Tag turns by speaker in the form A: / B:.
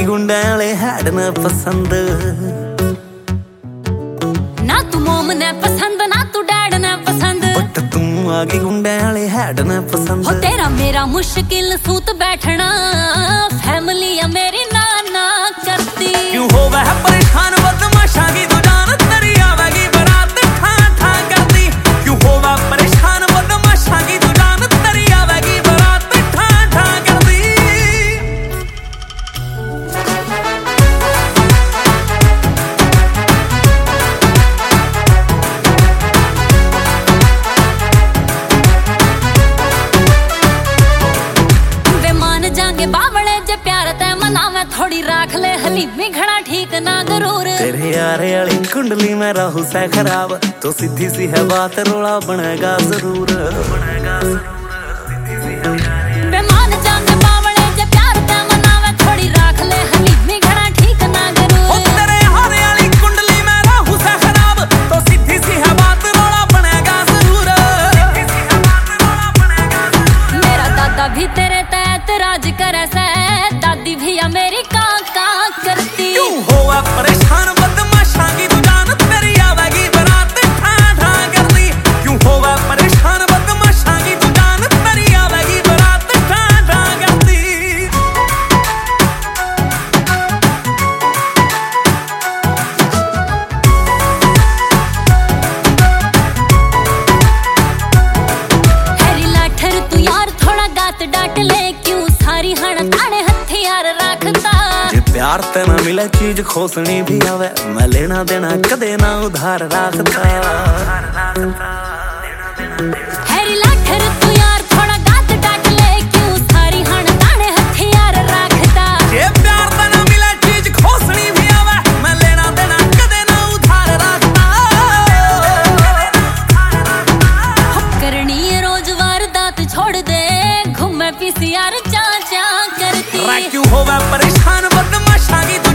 A: गुंडे वाले हैड न पसंद।
B: ना तू मोम ने पसंद ना तू डैड ने पसंद,
A: बट तू आ गई गुंडे वाले हैड न पसंद।
B: हो तेरा मेरा मुश्किल सूत बैठना, फैमिली है मेरी नाना करती।
A: क्यों हो वह परेशान बदमाशा की तू जान तेरी आवेगी बारात ठां ठां करती। क्यों हो वह परेशान बदमाशा की तू जान तेरी आवेगी बारात ठां ठां करती।
B: वे मान जाएंगे बावले जे प्यार ते मनावे, थोड़ी राख ले हलीमी घड़ा ठीक ना गरूर।
A: तेरे यारे वाली कुंडली में राहु से खराब, तो सीधी सी है बात रोला बनेगा जरूर।
B: वे मान जाएंगे बावले जे प्यार ते मनावे, थोड़ी राख ले हलीमी घड़ा ठीक ना गरूर।
A: तेरे यारे वाली कुंडली में राहु से खराब, तो सीधी सी है बात रोला बनेगा जरूर।
B: मेरा दादा भी तेरे ते एतराज करे से, दादी भी है मेरी काका करती।
A: क्यों होवा परेशान बदमाशा की तू जान तेरी आवेगी बारात ठां ठां करती। क्यों होवा परेशान बदमाशा की तू जान तेरी आवेगी बारात ठां ठां करती।
B: हैरी लाठर तू यार थोड़ा गात डांट ले, क्यों सारी हण ताने हथियार रखता।
A: जे प्यार ते ना मिले चीज खोसनी भी आवे, मैं लेना देना कदे ना उधार रखता।
B: हैरी लाठर तू यार थोड़ा गात डांट ले, क्यों सारी हण ताने हथियार रखता।
A: जे प्यार ते ना मिले चीज खोसनी भी आवे, मैं लेना देना कदे ना उधार रखता।
B: करनी है रोज वारदात छोड़ दे, घूमे पीसीआर चा चा करती।
A: क्यों होवे परेशान बदमाशा की